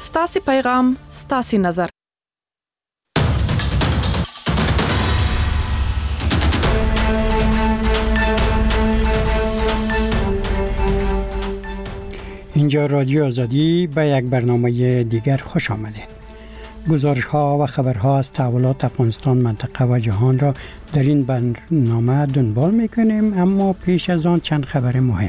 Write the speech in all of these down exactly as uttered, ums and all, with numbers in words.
ستاسي پیغام ستاسي نظر. اینجا رادیو آزادی به یک برنامه دیگر خوش آمدید. گزارش ها و خبرها از تحولات افغانستان، منطقه و جهان را در این برنامه دنبال میکنیم، اما پیش از آن چند خبر مهم.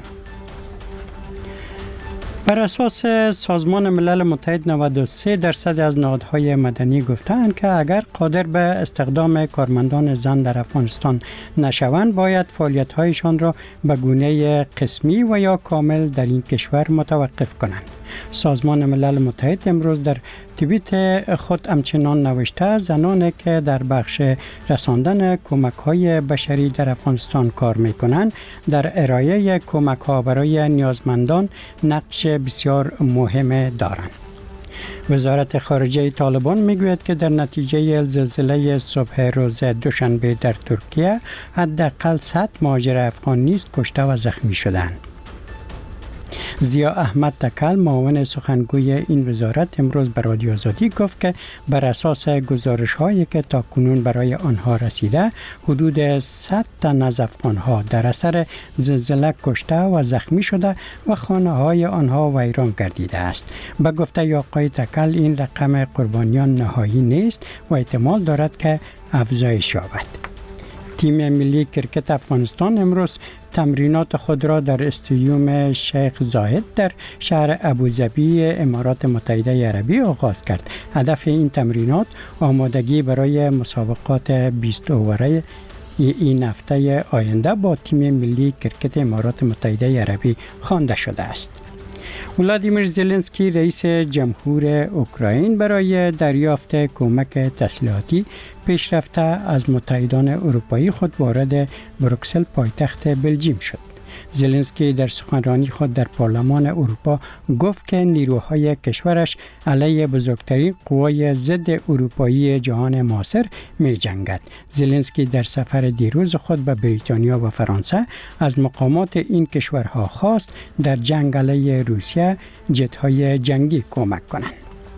بر اساس سازمان ملل متحد نود و سه درصد از نهادهای مدنی گفتند که اگر قادر به استخدام کارمندان زن در افغانستان نشوند، باید فعالیت‌هایشان را به گونه قسمی و یا کامل در این کشور متوقف کنند. سازمان ملل متحد امروز در توییت خود همچنان نوشته زنانی که در بخش رساندن کمک‌های بشری در افغانستان کار می‌کنند در ارائه کمک‌ها برای نیازمندان نقش بسیار مهم دارند. وزارت خارجه طالبان میگوید که در نتیجه زلزله صبح روز دوشنبه در ترکیه حداقل صد مهاجر افغان نیز کشته و زخمی شدند. ضیا احمد تکل، معاون سخنگوی این وزارت، امروز به رادیو آزادی گفت که بر اساس گزارش هایی که تاکنون برای آنها رسیده، حدود صد تن از افغانها در اثر زلزله کشته و زخمی شده و خانه های آنها ویران گردیده است. به گفته آقای تکل، این رقم قربانیان نهایی نیست و احتمال دارد که افزایش یابد. تیم ملی کرکت افغانستان امروز تمرینات خود را در استادیوم شیخ زاید در شهر ابوظبی امارات متحده عربی آغاز کرد. هدف این تمرینات آمادگی برای مسابقات بیست اوره این هفته آینده با تیم ملی کرکت امارات متحده عربی خوانده شده است. ولادیمیر زلنسکی رئیس جمهور اوکراین برای دریافت کمک تسلیحاتی پیشرفته از متحدان اروپایی خود وارد بروکسل پایتخت بلژیم شد. زلنسکی در سخنرانی خود در پارلمان اروپا گفت که نیروهای کشورش علیه بزرگترین قوای ضد اروپایی جهان معاصر می جنگد. زلنسکی در سفر دیروز خود به بریتانیا و فرانسه از مقامات این کشورها خواست در جنگ علیه روسیه جت‌های جنگی کمک کنند.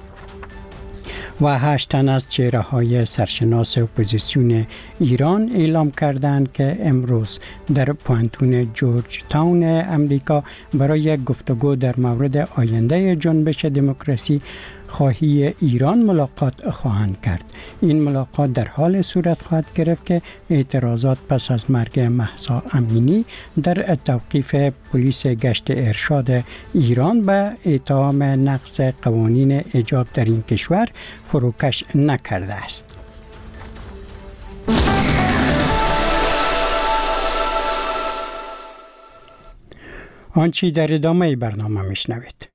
و هشت تن از چهره های سرشناس اپوزیسیون ایران اعلام کردند که امروز در پوانتون جورج تاون امریکا برای گفتگو در مورد آینده جنبش دموکراسی خواهی ایران ملاقات خواهند کرد. این ملاقات در حال صورت خواهد گرفت که اعتراضات پس از مرگ مهسا امینی در توقیف پلیس گشت ارشاد ایران به اتهام نقض قوانین حجاب در این کشور فروکش نکرده است. آنچه در ادامه برنامه میشنوید.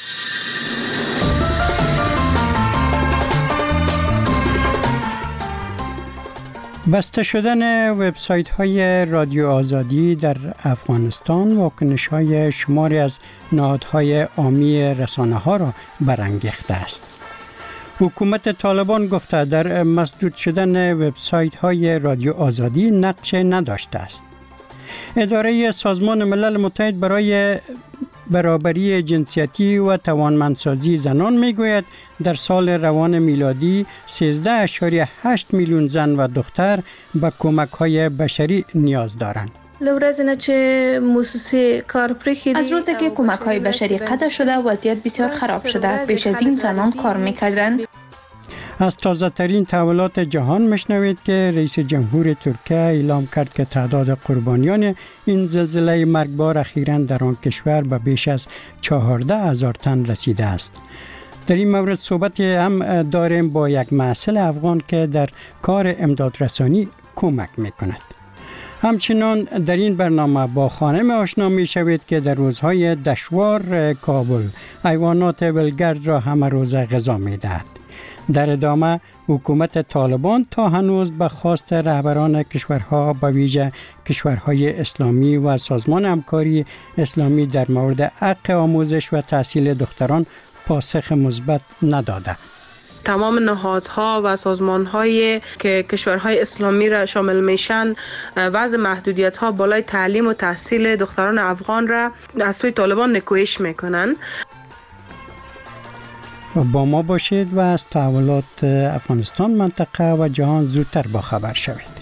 بسته شدن وبسایت های رادیو آزادی در افغانستان واکنش های شماری از نهادهای عامی رسانه ها را برانگیخته است. حکومت طالبان گفته در مسدود شدن وبسایت های رادیو آزادی نقش نداشته است. اداره سازمان ملل متحد برای برابری جنسیتی و توانمندسازی زنان میگوید در سال روان میلادی سیزده اشاریه هشت میلیون زن و دختر به کمک‌های بشری نیاز دارند. از روزی که کمک‌های بشری قطع شده وضعیت بسیار خراب شده. بیش از این زنان کار می‌کردند. از تازه ترین تحولات جهان مشنوید که رئیس جمهور ترکیه اعلام کرد که تعداد قربانیان این زلزله مرگبار اخیراً در آن کشور به بیش از چهارده هزار تن رسیده است. در این مورد صحبت هم داریم با یک مسئول افغان که در کار امدادرسانی کمک میکند. همچنان در این برنامه با خانم آشنا می شوید که در روزهای دشوار کابل حیوانات ولگرد را همه روز غذا می دهد. در ادامه حکومت طالبان تا هنوز به خواست رهبران کشورها به ویژه کشورهای اسلامی و سازمان همکاری اسلامی در مورد حق آموزش و تحصیل دختران پاسخ مثبت نداده. تمام نهادها و سازمان‌هایی که کشورهای اسلامی را شامل میشن وضع محدودیت‌ها بالای تعلیم و تحصیل دختران افغان را از سوی طالبان نکوهش میکنن. با ما باشید و از تحولات افغانستان، منطقه و جهان زودتر با خبر شوید.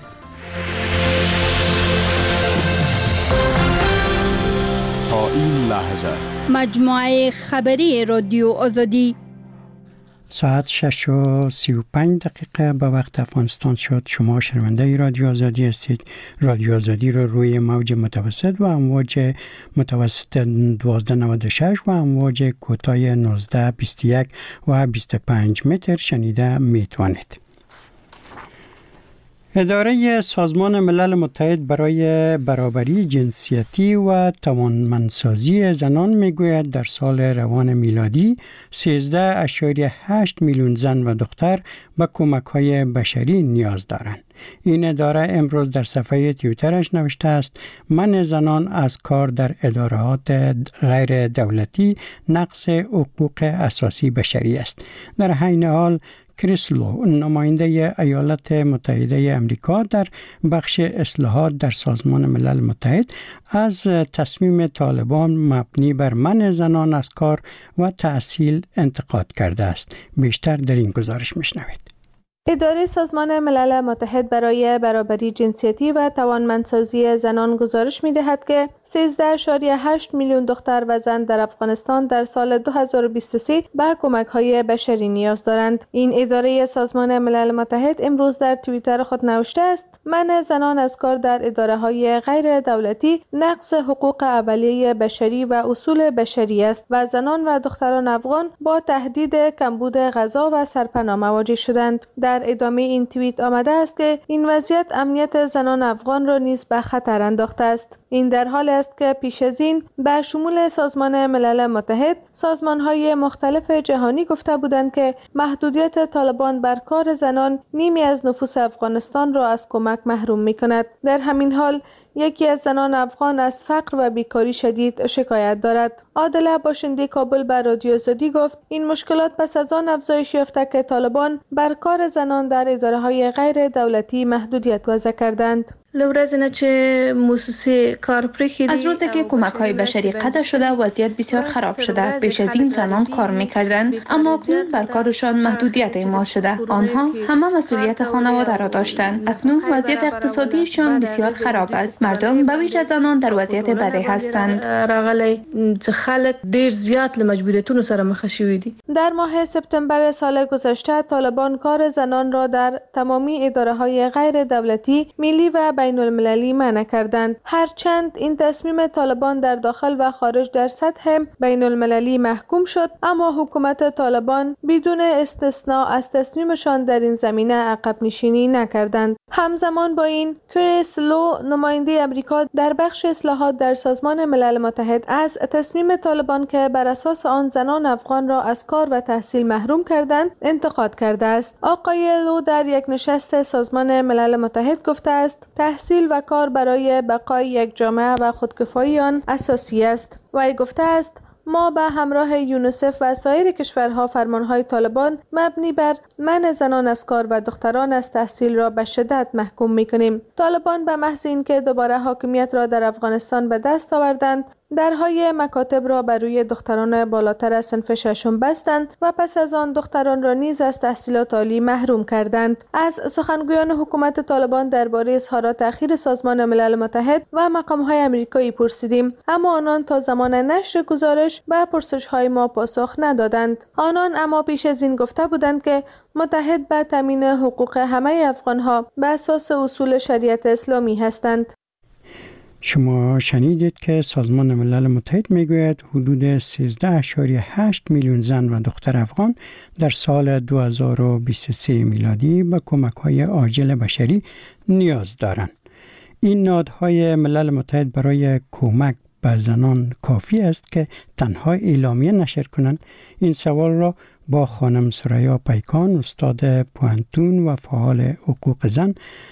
تا این لحظه مجموعه خبری رادیو آزادی ساعت شش و سی و پنج دقیقه به وقت افغانستان شد. شما شنونده رادیو آزادی هستید. رادیو آزادی رو روی موج متوسط و امواج متوسط دوازده نود و شش و امواج کوتاه نوزده بیست و یک و بیست و پنج متر شنیده میتوانید. اداره سازمان ملل متحد برای برابری جنسیتی و توانمندسازی زنان میگوید در سال روان میلادی سیزده ممیز هشت میلیون زن و دختر به کمک‌های بشری نیاز دارند. این اداره امروز در صفحه توییترش نوشته است: منع زنان از کار در ادارات غیر دولتی نقض حقوق اساسی بشری است. در حین حال کریس لو، نماینده ایالات متحده امریکا در بخش اصلاحات در سازمان ملل متحد، از تصمیم طالبان مبنی بر منع زنان از کار و تحصیل انتقاد کرده است. بیشتر در این گزارش میشنوید. اداره سازمان ملل متحد برای برابری جنسیتی و توانمندسازی زنان گزارش می‌دهد که سیزده ممیز هشت میلیون دختر و زن در افغانستان در سال دو هزار و بیست و سه به کمک‌های بشری نیاز دارند. این اداره سازمان ملل متحد امروز در توییتر خود نوشته است: منع زنان از کار در اداره‌های غیر دولتی نقض حقوق اولیه بشری و اصول بشری است و زنان و دختران افغان با تهدید کمبود غذا و سرپناه مواجه شدند. در ادامه این توییت آمده است که این وضعیت امنیت زنان افغان را نیز به خطر انداخته است. این در حالی است که پیش از این به شمول سازمان ملل متحد سازمان‌های مختلف جهانی گفته بودند که محدودیت طالبان بر کار زنان نیمی از نفوس افغانستان را از کمک محروم می‌کند. در همین حال یکی از زنان افغان از فقر و بیکاری شدید شکایت دارد. عادله باشنده کابل به رادیو آزادی گفت: این مشکلات پس از آن افزایش یافته که طالبان بر کار زنان در اداره‌های غیر دولتی محدودیت وضع کردند. لورزنه چه موسسه کار پرخیری از روزی که کمک‌های بشری قطع شده وضعیت بسیار خراب شده. پیش از این زنان کار می‌کردند اما اکنون بر کارشان محدودیت اعمال شده. آنها همه مسئولیت خانواده را داشتند. اکنون وضعیت اقتصادیشان بسیار خراب است. مردم به ویژه زنان در وضعیت بدی هستند. راغلی خلک ډیر زیات له مجبوریتونو سره مخ شوي دي. در ماه سپتامبر سال گذشته طالبان کار زنان را در تمامی اداره‌های غیر دولتی، ملی و بین المللی منع کردند. هرچند این تصمیم طالبان در داخل و خارج در سطح بین المللی محکوم شد، اما حکومت طالبان بدون استثناء از تصمیمشان در این زمینه عقب نشینی نکردند. همزمان با این کریس لو، نماینده امریکا در بخش اصلاحات در سازمان ملل متحد، از تصمیم طالبان که بر اساس آن زنان افغان را از کار و تحصیل محروم کردند انتقاد کرده است. آقای لو در یک نشست سازمان ملل متحد گفته است: تحصیل و کار برای بقای یک جامعه و خودکفایی آن اساسی است. و گفته است: ما به همراه یونیسف و سایر کشورها فرمانهای طالبان مبنی بر منع زنان از کار و دختران از تحصیل را به شدت محکوم می‌کنیم. طالبان به محض اینکه دوباره حاکمیت را در افغانستان به دست آوردند، درهای مکاتب را بر روی دختران بالاتر از صنف ششم بستند و پس از آن دختران را نیز از تحصیلات عالی محروم کردند. از سخنگویان حکومت طالبان درباره اظهارات اخیر سازمان ملل متحد و مقام‌های آمریکایی پرسیدیم، اما آنان تا زمان نشر گزارش به پرسش‌های ما پاسخ ندادند. آنان اما پیش از این گفته بودند که متحد به تامین حقوق همه افغان‌ها به اساس اصول شریعت اسلامی هستند. شما شنیدید که سازمان ملل متحد میگوید حدود سیزده ممیز هشت میلیون زن و دختر افغان در سال دو هزار و بیست و سه میلادی به کمک‌های عاجل بشری نیاز دارند. این نهادهای ملل متحد برای کمک به زنان کافی است که تنها اعلامیه نشر کنند؟ این سوال را با خانم سریا پیکان، استاد پوهنتون و فعال حقوق زن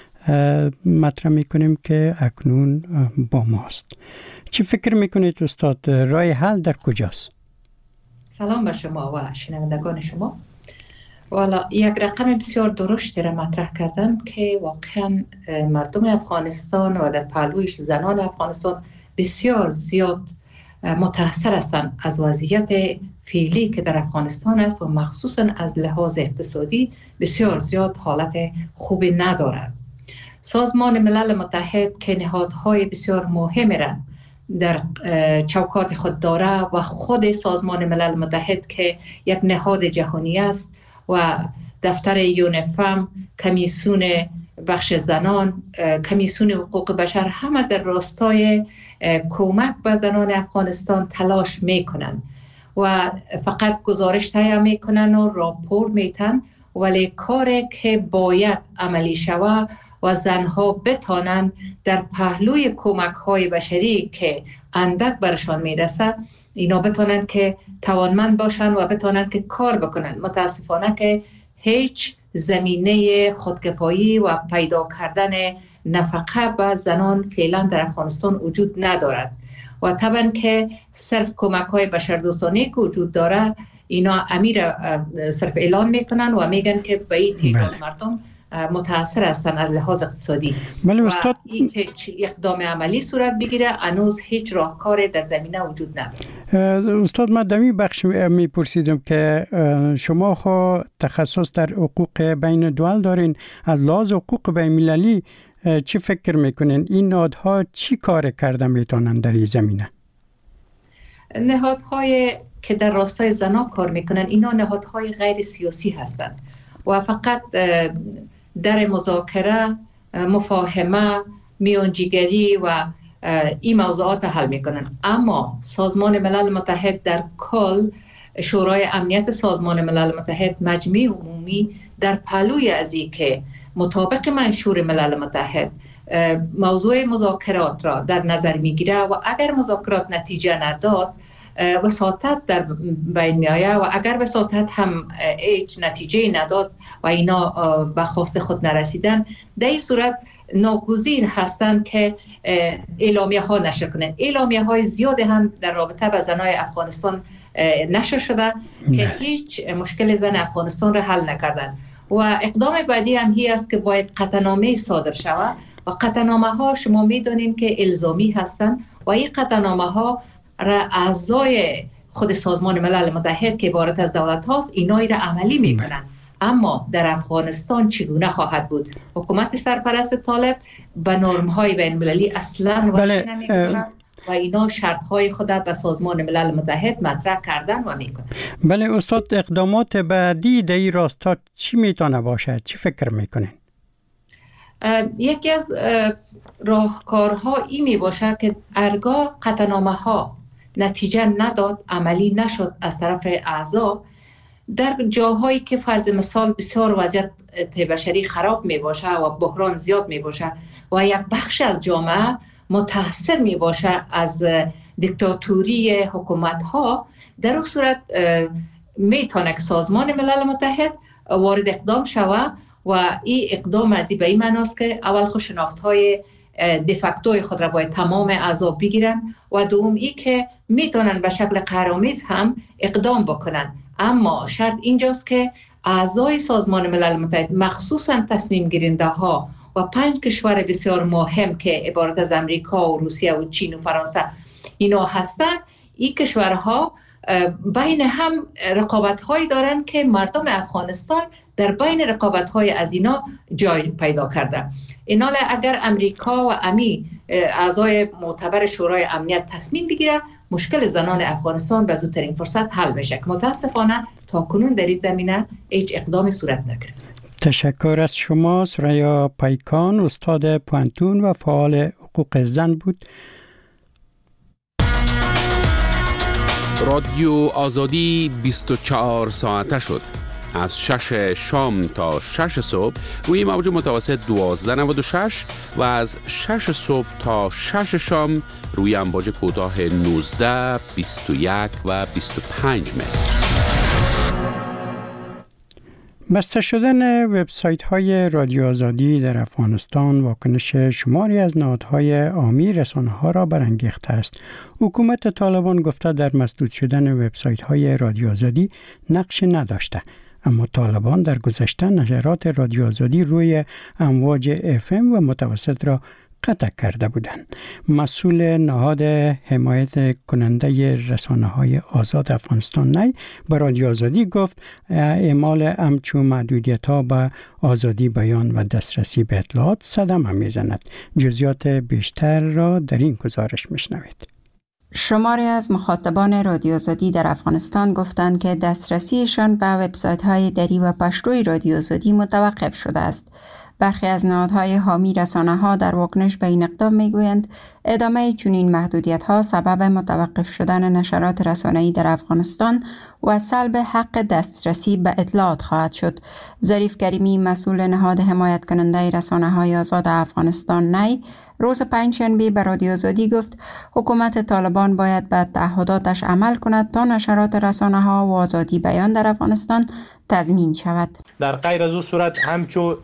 مطرح میکنیم که اکنون با ماست. چی فکر میکنید استاد؟ راه حل در کجاست؟ سلام به شما و شنوندگان شما. والا یک رقم بسیار درشتی را مطرح کردن که واقعا مردم افغانستان و در پهلویش زنان افغانستان بسیار زیاد متاثر هستند از وضعیت فعلی که در افغانستان است و مخصوصا از لحاظ اقتصادی بسیار زیاد حالت خوبی ندارد. سازمان ملل متحد که نهادهای بسیار مهمی را در چوکات خود داره و خود سازمان ملل متحد که یک نهاد جهانی است و دفتر یونفم، کمیسیون بخش زنان، کمیسیون حقوق بشر، همه در راستای کمک به زنان افغانستان تلاش میکنن و فقط گزارش تهیه میکنن و راپور میتن، ولی کاری که باید عملی شود و زنها بتانند در پهلوی کمک های بشری که اندک برشان میرسه اینا بتانند که توانمند باشن و بتانند که کار بکنن. متاسفانه که هیچ زمینه خودکفایی و پیدا کردن نفقه به زنان فعلا در افغانستان وجود ندارد و طبعا که صرف کمک های بشردوستانه که وجود داره اینا امیر صرف اعلان میکنن و میگن که به این تعداد مردم متاثر هستند از لحاظ اقتصادی. بله و استاد، این که اقدام عملی صورت بگیره هنوز هیچ راهکار در زمینه وجود نداره. استاد من در این بخش میپرسیدم که شما خو تخصص در حقوق بین الدول دارین، از لحاظ حقوق بین المللی چی فکر میکنین؟ این نهادها چی کار کرده میتونن در این زمینه؟ نهادهای که در راستای زنان کار میکنن اینا نهادهای غیر سیاسی هستند و فقط در مذاکره، مفاهمه، میانجیگری و این موضوعات حل میکنن. اما سازمان ملل متحد در کل، شورای امنیت سازمان ملل متحد، مجمع عمومی در پهلوی از این که مطابق منشور ملل متحد موضوع مذاکرات را در نظر میگیره و اگر مذاکرات نتیجه نداد وساطت در بین می آید و اگر وساطت هم هیچ نتیجه نداد و اینا به خواست خود نرسیدن، در این صورت ناگزیر هستند که اعلامیه ها نشر کنند. اعلامیه های زیاد هم در رابطه با زنای افغانستان نشر شده که هیچ مشکل زن افغانستان را حل نکردن و اقدام بعدی هم هی است که باید قطعنامه صادر شود و قطعنامه ها شما میدونین که الزامی هستند و این قطعنامه ها را اعضای خود سازمان ملل متحد که عبارت از دولت هاست اینایی را عملی میکنن. اما در افغانستان چگونه خواهد بود؟ حکومت سرپرست طالب به نرم های بین المللی اصلا وقت نمیگذارد و اینا شرط های خود به سازمان ملل متحد مطرح کردن و میکنن. بله استاد، اقدامات بعدی در این راستا چی میتونه باشه؟ چی فکر میکنین؟ یکی از راهکارها این می باشه که هرگاه قطعنامه ها نتیجه نداد، عملی نشد از طرف اعضا، در جاهایی که فرض مثال بسیار وضعیت بشری خراب می باشه و بحران زیاد می باشه و یک بخش از جامعه متاثر می باشه از دیکتاتوری حکومت ها، در اون صورت می تونه که سازمان ملل متحد وارد اقدام شود و این اقدام از این به این معناست که اول خود شناخت های دفکتوی خود را باید تمام اعضا بگیرن و دوم ای که میتونن به شکل قهرآمیز هم اقدام بکنن. اما شرط اینجاست که اعضای سازمان ملل متحد، مخصوصا تصمیم گیرنده ها و پنج کشور بسیار مهم که عبارت از امریکا و روسیه و چین و فرانسه اینا هستند، این کشورها بین هم رقابت هایی دارن که مردم افغانستان در بین رقابت های از اینا جای پیدا کرده. ایناله اگر امریکا و امی اعضای معتبر شورای امنیت تصمیم بگیره، مشکل زنان افغانستان به زودترین فرصت حل میشه. متاسفانه تا کنون در این زمینه هیچ اقدامی صورت نگرفت. تشکر از شما. سریا پیکان، استاد پوانتون و فعال حقوق زن بود. رادیو آزادی بیست و چهار ساعته شد. از شش شام تا شش صبح روی موج متوسط دوازده نود و شش و از شش صبح تا شش شام روی امواج کوتاه نوزده، بیست و یک و بیست و پنج متر. بسته شدن وبسایت های رادیو آزادی در افغانستان واکنش شماری از نهادهای عامی رسانه ها را برانگیخته است. حکومت طالبان گفته در مسدود شدن وبسایت های رادیو آزادی نقش نداشته، اما طالبان در گذشته نشرات رادیو آزادی روی امواج اف ام و متوسط را قطع کرده بودند. مسئول نهاد حمایت کننده رسانه‌های آزاد افغانستان نی به رادیو آزادی گفت اعمال همچون محدودیت‌ها به آزادی بیان و دسترسی به اطلاعات صدمه می‌زند. جزئیات بیشتر را در این گزارش می‌شنوید. شماری از مخاطبان رادیو آزادی در افغانستان گفتند که دسترسیشان به وبسایت‌های دری و پشتوی رادیو آزادی متوقف شده است. برخی از نهادهای حامی رسانه‌ها در واکنش به این اقدام می‌گویند ادامه چنین محدودیت‌ها سبب متوقف شدن نشرات رسانه‌ای در افغانستان و سلب حق دسترسی به اطلاعات خواهد شد. ظریف کریمی مسئول نهاد حمایت کننده رسانه‌های آزاد افغانستان نی روز پنجشنبه به رادیو آزادی گفت حکومت طالبان باید به تعهداتش عمل کند تا نشرات رسانه‌ها و آزادی بیان در افغانستان تضمین شود. در غیر از او صورت همچو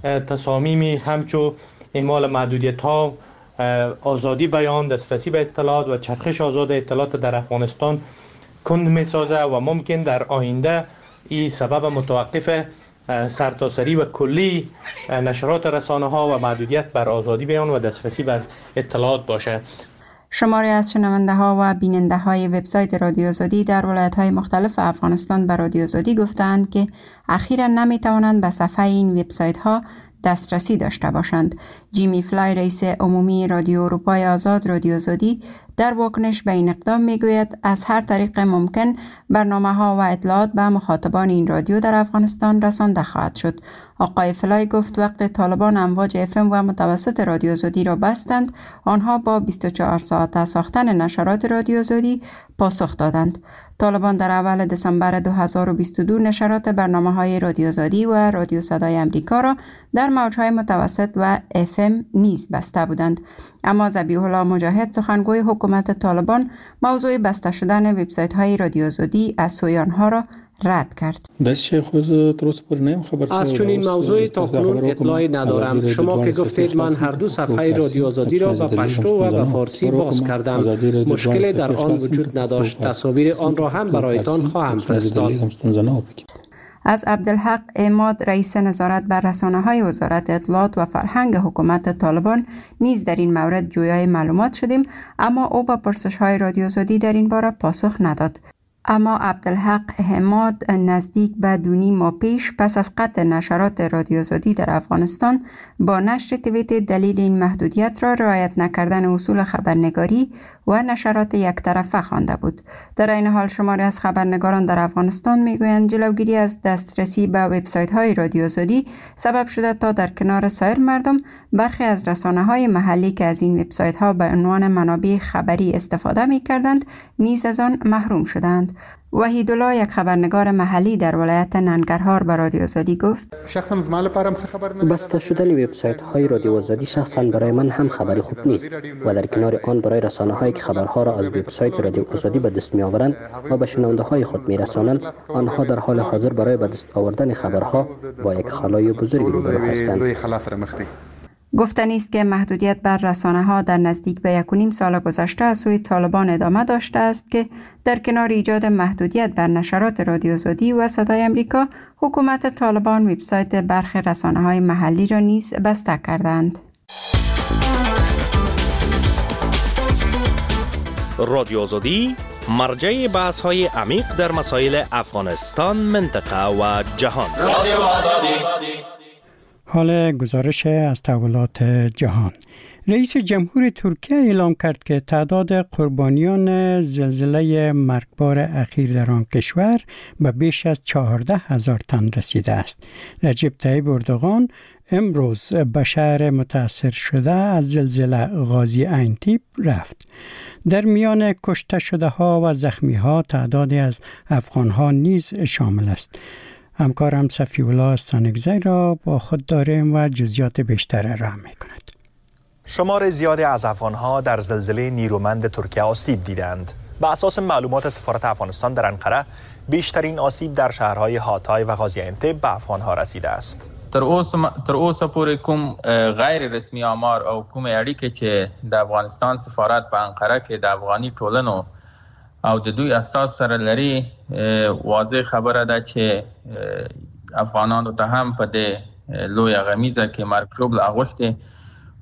تصامیمی همچو اعمال محدودیت ها، آزادی بیان، دسترسی به اطلاعات و چرخش آزاد اطلاعات در افغانستان کند می سازه و ممکن در آینده این سبب متوقف سرتاسری و کلی نشرات رسانه ها و محدودیت بر آزادی بیان و دسترسی به اطلاعات باشه. شماری از شنونده ها و بیننده های وبسایت رادیو آزادی در ولایت های مختلف افغانستان به رادیو آزادی گفتند که اخیراً نمی توانند به صفحه این وبسایت ها دسترسی داشته باشند. جیمی فلای رئیس عمومی رادیو اروپای آزاد رادیو آزادی در واکنش به این اقدام میگوید از هر طریق ممکن برنامه ها و اطلاعات به مخاطبان این رادیو در افغانستان رسانده خواهد شد. آقای فلای گفت وقت طالبان امواج اف ام و متوسط رادیو آزادی را بستند، آنها با بیست و چهار ساعته ساختن نشرات رادیو آزادی پاسخ دادند. طالبان در اول دسامبر دو هزار و بیست و دو نشرات برنامه‌های رادیو آزادی و رادیو صدای امریکا را در موج‌های متوسط و اف ام نیز بسته بودند. اما ذبیح الله مجاهد سخنگوی حکومت طالبان موضوع بسته شدن وبسایت‌های رادیو آزادی از سوی آنها را رد کرد. از چنین موضوعی تاکنون اطلاعی ندارم. شما که گفتید من هر دو صفحه رادیو آزادی را به پشتو و به فارسی باز کردم. مشکلی در آن وجود نداشت. تصاویر آن را هم برایتان خواهم فرستاد. از عبدالحق عماد رئیس نظارت بر رسانه‌های وزارت اطلاعات و فرهنگ حکومت طالبان نیز در این مورد جویای معلومات شدیم، اما او به پرسش‌های رادیو آزادی در این باره پاسخ نداد. اما عبدالحق حماد نزدیک به دونی ماه پیش پس از قطع نشرات رادیو آزادی در افغانستان با نشر توییت دلیل این محدودیت را رعایت نکردن اصول خبرنگاری و نشرات یک طرفه خوانده بود. در این حال شماری از خبرنگاران در افغانستان میگویند جلوگیری از دسترسی به وبسایت‌های رادیو آزادی سبب شده تا در کنار سایر مردم برخی از رسانه‌های محلی که از این وبسایت‌ها به عنوان منابع خبری استفاده می‌کردند نیز از آن محروم شدند. وحیدالله یک خبرنگار محلی در ولایت ننگرهار به رادیو آزادی گفت بسته شدن وبسایت های رادیو آزادی شخصا برای من هم خبری خوب نیست و در کنار آن برای رسانه هایی که خبرها را از وبسایت رادیو آزادی به دست می آورند و به شنونده های خود می رسانند، آنها در حال حاضر برای به دست آوردن خبرها با یک خلای بزرگ روبرو هستند. گفتنی است که محدودیت بر رسانه‌ها در نزدیک به یک و نیم سال گذشته از سوی طالبان ادامه داشته است که در کنار ایجاد محدودیت بر نشرات رادیو آزادی و صدای امریکا، حکومت طالبان وبسایت برخی رسانه‌های محلی را نیز بسته کردند. رادیو آزادی مرجع بحث‌های عمیق در مسائل افغانستان، منطقه و جهان. رادیو آزادی. حال گزارش از تحولات جهان. رئیس جمهور ترکیه اعلام کرد که تعداد قربانیان زلزله مرگبار اخیر در آن کشور به بیش از چهارده هزار تن رسیده است. رجب طیب اردوغان امروز به شهر متاثر شده از زلزله غازی اینتیب رفت. در میان کشته شده ها و زخمی ها تعدادی از افغان ها نیز شامل است. همکارم صفی الله استانکزی را با خود داریم و جزئیات بیشتر را می کند. شمار زیادی از افغان‌ها در زلزله نیرومند ترکیه آسیب دیدند. به اساس معلومات سفارت افغانستان در انقره، بیشترین آسیب در شهرهای هاتای و غازی اینتب به افغان‌ها رسیده است. تر اوسه تر اوسه پورې کوم غیر رسمي آمار او کوم اړیکې چې د افغانستان سفارت په انقره کې د افغاني ټولنو او د دوی استاذ سره لري، واضح خبره ده چې افغانانو ته هم په دې لویه غمیزه کې مرګ ژوبله اغوښتې،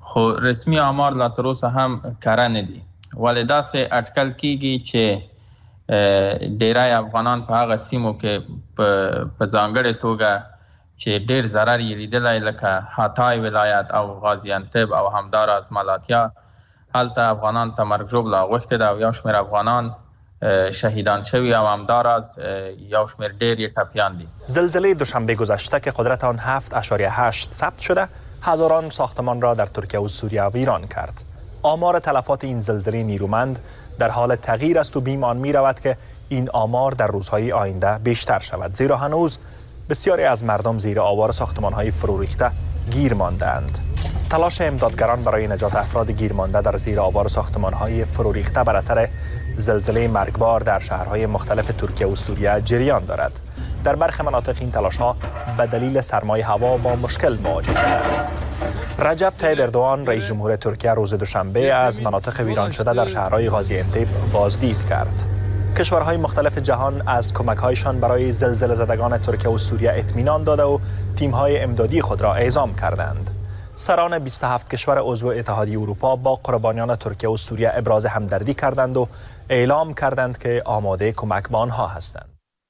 خو رسمي آمار لا تر اوسه هم کره نه دي ولې داسې اټکل کیږي چې ډیری افغانان په هغه سیمو کې په ځانګړې توګه چې ډیر ضرر یې لیدلی لکه حاتای ولایت او غازیانتب او همداراز ملاتیا هلته افغانان ته مرګ ژوبله غوښتې ده او یو شمېر افغانان شهیدان شوی و همداراز یو شمیر ډیر ټپیان دي. زلزله دوشنبه گذشته که قدرت آن هفت اشاریه هشت ثبت شده هزاران ساختمان را در ترکیه و سوریه ویران کرد. آمار تلفات این زلزله نیرومند در حال تغییر است و بیم آن می رود که این آمار در روزهای آینده بیشتر شود، زیرا هنوز بسیاری از مردم زیر آوار ساختمان‌های فرو ریخته گیر مانده‌اند. تلاش امدادگران برای نجات افراد گیر مانده در زیر آوار ساختمان‌های فرو ریخته بر اثر زلزله مرگبار در شهرهای مختلف ترکیه و سوریه جریان دارد. در برخی مناطق این تلاش‌ها به دلیل سرمای هوا با مشکل مواجه شده است. رجب طیب اردوغان رئیس جمهور ترکیه روز دوشنبه از مناطق ویران شده در شهرهای غازیانتب بازدید کرد. کشورهای مختلف جهان از کمک‌هایشان برای زلزله زدگان ترکیه و سوریه اطمینان داده و تیم‌های امدادی خود را اعزام کردند. سران بیست و هفت کشور عضو اتحادیه اروپا با قربانیان ترکیه و سوریه ابراز همدردی کردند و اعلام کردند که آماده کمک به آنها هستند.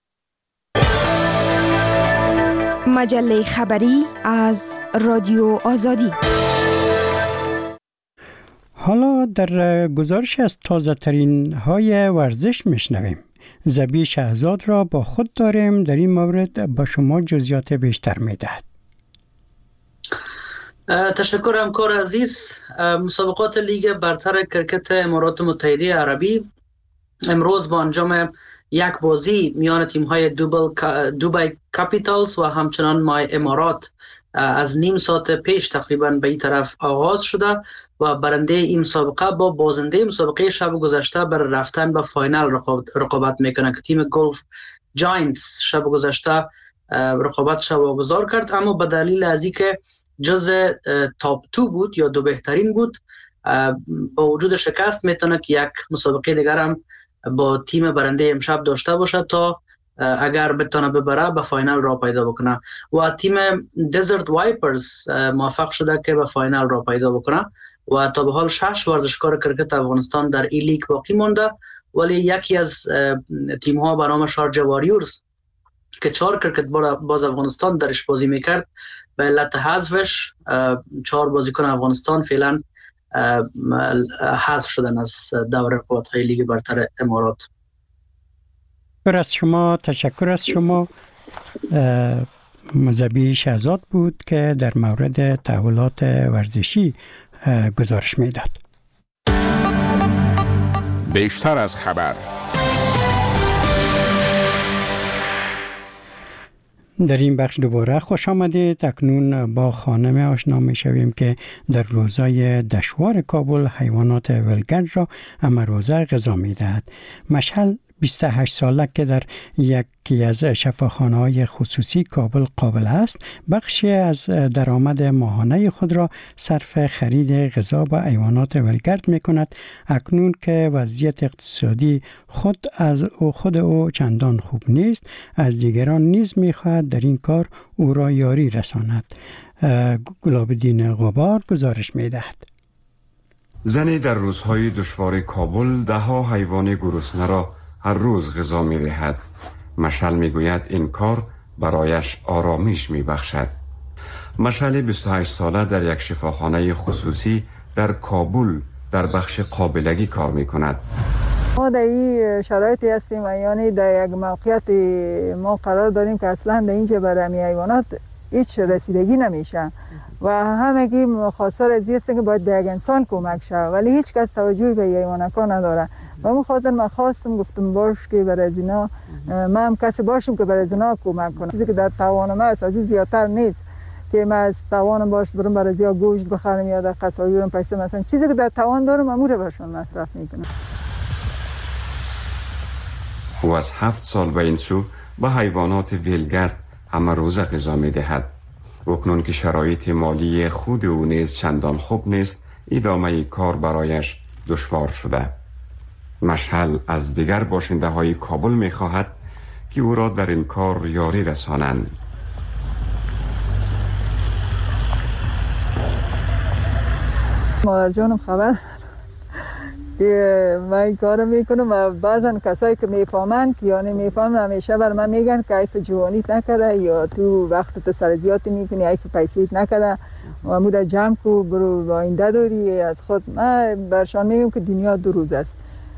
مجله خبری از رادیو آزادی. حالا در گزارش از تازه ترین های ورزش میشنویم. زبی شهزاد را با خود داریم، در این مورد با شما جزئیات بیشتر میدهد. تشکر همکار عزیز. مسابقات لیگ برتر کرکت امارات متحده عربی امروز با انجام یک بازی میان تیم‌های دوبای کاپیتالز و همچنان مای امارات از نیم ساعت پیش تقریبا به این طرف آغاز شده و برنده این مسابقه با بازنده مسابقه شب گذشته بر رفتن به فاینال رقابت میکنه که تیم گلف جاینتس شب گذشته رقابتش واگذار کرد، اما به دلیل از اینکه جز تاپ دو بود یا دو بهترین بود با وجود شکست میتونه که یک مسابقه دیگر هم با تیم برنده امشب داشته باشه تا اگر بتونه ببره به فاینال را پیدا بکنه و تیم دزرت وایپرز موفق شده که به فاینال را پیدا بکنه و تا به حال شش ورزشکار کرکت افغانستان در این لیگ باقی مونده، ولی یکی از تیم ها به نام شارجه واریورز که چهار کرکت باز افغانستان درش بازی میکرد به علت حذفش چهار بازیکن افغانستان فعلا حذف شدن از دور رقابت‌های لیگ برتر امارات. تشکر از شما، تشکر از شما. زبی شهزاد بود که در مورد تحولات ورزشی گزارش میداد. بیشتر از خبر. در این بخش دوباره خوش آمدید. اکنون با خانم آشنا می شویم که در روزای دشوار کابل حیوانات ولگرد را امروزه غذا می دهد. مشعل بیست و هشت ساله که در یکی از شفاخانه‌های خصوصی کابل قابل است، بخشی از درآمد ماهانه خود را صرف خرید غذا به حیوانات ولگرد می کند. اکنون که وضعیت اقتصادی خود از او خود او چندان خوب نیست، از دیگران نیز می خواهد در این کار او را یاری رساند. گلابدین غبار گزارش می دهد. زنی در روزهای دشوار کابل ده ها حیوان گرسنه را هر روز غذا می دهد. مشعل می گوید این کار برایش آرامش می بخشد. مشعل بیست و هشت ساله در یک شفاخانه خصوصی در کابل در بخش قابلگی کار می کند. ما در این شرایطی هستیم، یعنی در یک موقعیت ما قرار داریم که اصلا در اینجا برای حیوانات هیچ رسیدگی نمیشه و همگی خواستار از این هستن که باید به یک انسان کمک شه، ولی هیچ کس توجهی به حیوانات نداره. و اون خاطر من خواستم گفتم باش که برای از اینا من هم کسی باشم که برای از اینا کمک کنم. چیزی که در توانم است از این زیادتر نیست که من از توانم باش برم برای از گوشت بخرم یا در قصابی برم پیسه مثلا چیزی که در توان دارم امور برشون مصرف میکنم. او از هفت سال به این سو به حیوانات ولگرد همه روزه غذا میدهد. اکنون که شرایط مالی خود او نیز چندان خوب نیست، ادامه کار برایش دشوار شده. مشعل از دیگر باشنده های کابل می خواهد که او را در این کار یاری رسانند. مادر جانم خبر که من این کارو میکنم و بعضا کسایی که میفهمن که یعنی میفهمن همیشه بر من میگن که عیف جوانیت نکرده یا تو وقت تو سر زیادی میکنی عیف پیسیت نکرده و مورا جمع کو برو آینده داری از خود. من برشان میگم که دنیا دو روز است.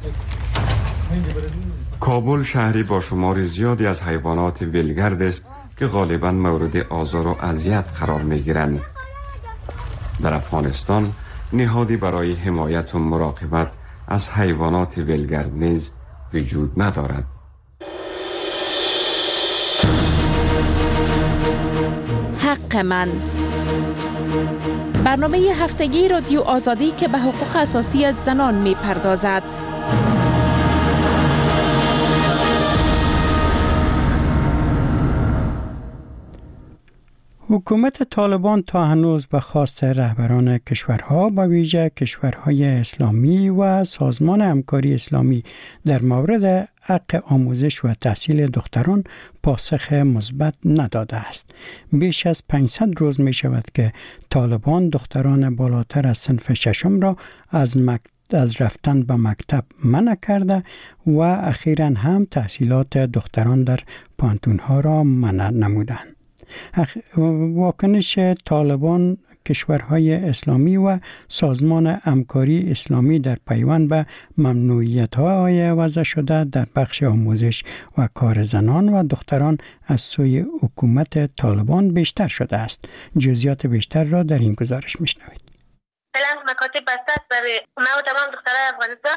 کابل شهری با شمار زیادی از حیوانات ولگرد است که غالباً مورد آزار و اذیت قرار میگیرند. در افغانستان نهادی برای حمایت و مراقبت از حیوانات ولگرد نیز وجود ندارد. حق من، برنامه هفتگی رادیو آزادی که به حقوق اساسی از زنان می پردازد. حکومت طالبان تا هنوز به خواست رهبران کشورها و ویژه کشورهای اسلامی و سازمان همکاری اسلامی در مورد حق آموزش و تحصیل دختران پاسخ مثبت نداده است. بیش از پانصد روز می شود که طالبان دختران بالاتر از صنف ششم را از مکتب از رفتن به مکتب منع کرده و اخیراً هم تحصیلات دختران در پانتونها را منع نمودند. واکنش طالبان، کشورهای اسلامی و سازمان همکاری اسلامی در پیوند به ممنوعیت‌های وضع شده در بخش آموزش و کار زنان و دختران از سوی حکومت طالبان بیشتر شده است. جزئیات بیشتر را در این گزارش می‌شنوید. مکاتب بسته است برای ما و تمام دخترای افغانستان.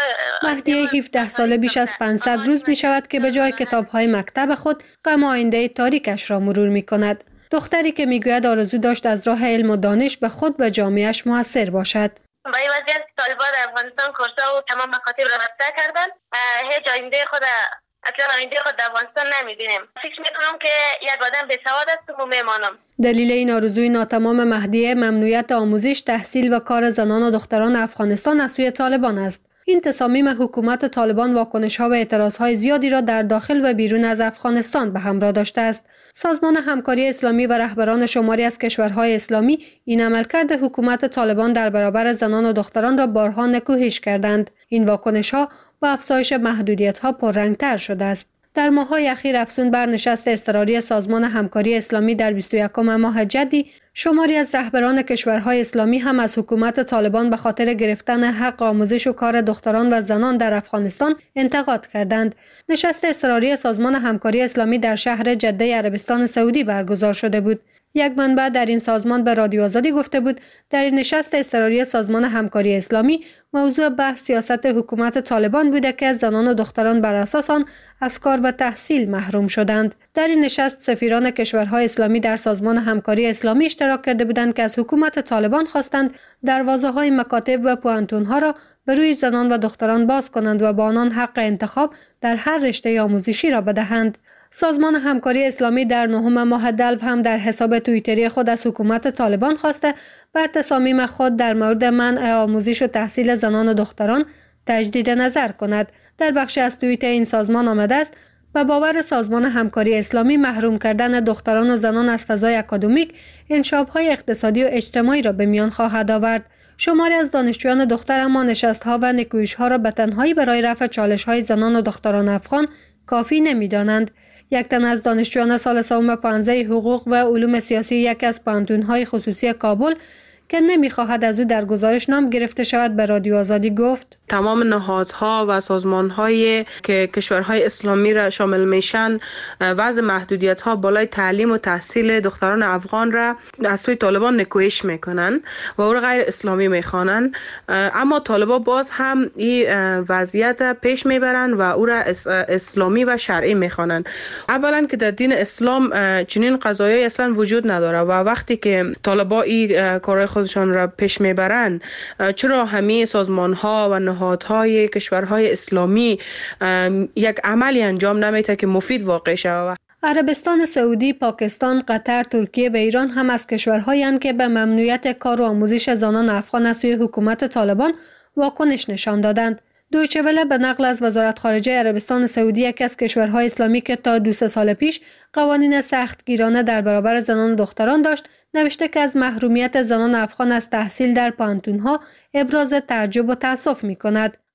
مهدیه هفده ساله بیش از پانصد روز می شود که به جای کتاب‌های مکتب خود غم آینده تاریکش را مرور می کند. دختری که می گوید آرزو داشت از راه علم و دانش به خود و جامعهش موثر باشد. با این وضعیت طالبان افغانستان کورس‌ها و تمام مکاتب را بسته کردند. هیچ آینده خود اصلا آینده خود در افغانستان نمی‌بینیم. فکر می‌کنم که یک آدم بی‌سواد است و میمانم. دلیل این آرزوی ناتمام مهدیه ممنوعیت آموزش، تحصیل و کار زنان و دختران افغانستان از سوی طالبان است. این تصامیم حکومت طالبان واکنش‌ها و اعتراض‌های زیادی را در داخل و بیرون از افغانستان به همراه داشته است. سازمان همکاری اسلامی و رهبران شماری از کشورهای اسلامی این عملکرد حکومت طالبان در برابر زنان و دختران را بارها نکوهش کردند. این واکنش‌ها با افزایش محدودیت‌ها پررنگ‌تر شده است. در ماه‌های اخیر افزون بر نشست اضطراری سازمان همکاری اسلامی در بیست و یکم ماه جدی، شماری از رهبران کشورهای اسلامی هم از حکومت طالبان به خاطر گرفتن حق آموزش و کار دختران و زنان در افغانستان انتقاد کردند. نشست اضطراری سازمان همکاری اسلامی در شهر جده عربستان سعودی برگزار شده بود. یک منبع در این سازمان به رادیو آزادی گفته بود در این نشست اضطراری سازمان همکاری اسلامی موضوع بحث سیاست حکومت طالبان بوده که زنان و دختران بر اساس آن از کار و تحصیل محروم شدند. در این نشست سفیران کشورهای اسلامی در سازمان همکاری اسلامی اشتراک کرده بودند که از حکومت طالبان خواستند دروازه‌های مکاتب و پوانتون‌ها را به روی زنان و دختران باز کنند و با آنان حق انتخاب در هر رشته آموزشی را بدهند. سازمان همکاری اسلامی در نهم ماه دلو هم در حساب توییتری خود از حکومت طالبان خواسته بر تصامیم خود در مورد منع آموزش و تحصیل زنان و دختران تجدید نظر کند. در بخشی از توییت این سازمان آمده است: به باور سازمان همکاری اسلامی محروم کردن دختران و زنان از فضای اکادمیک انشاب‌های اقتصادی و اجتماعی را به میان خواهد آورد. شماری از دانشجویان دختر اما نشست‌ها و نکویش‌ها را به تنهایی برای رفع چالش‌های زنان و دختران افغان کافی نمی‌دانند. یک تن از دانشجویان سال سوم پانزده حقوق و علوم سیاسی یکی از پانتون‌های خصوصی کابل که نمی‌خواهد از او در گزارش نام گرفته شود به رادیو آزادی گفت: تمام نهادها و سازمان‌های که کشورهای اسلامی را شامل میشن وضع محدودیت‌ها بالای تعلیم و تحصیل دختران افغان را از سوی طالبان نکوهش میکنن و او را غیر اسلامی میخوانن. اما طالبان باز هم این وضعیت پیش میبرن و او را اسلامی و شرعی میخوانن. اولا که در دین اسلام چنین قضایایی اصلا وجود نداره و وقتی که طالبان این کارهای خودشان را پیش میبرن، چرا همه سازمان‌ها و نهادهای کشورهای اسلامی یک عملی انجام نمیده که مفید واقع شود؟ عربستان سعودی، پاکستان، قطر، ترکیه و ایران هم از کشورهایی هستند که به ممنوعیت کار و آموزش زنان افغان از سوی حکومت طالبان واکنش نشان دادند. دویچه وله به نقل از وزارت خارجه عربستان سعودی، یکی از کشورهای اسلامی که تا دو سه سال پیش قوانین سختگیرانه در برابر زنان و دختران داشت، نوشته که از محرومیت زنان افغان از تحصیل در پانتونها ابراز تعجب و تأسف می کند.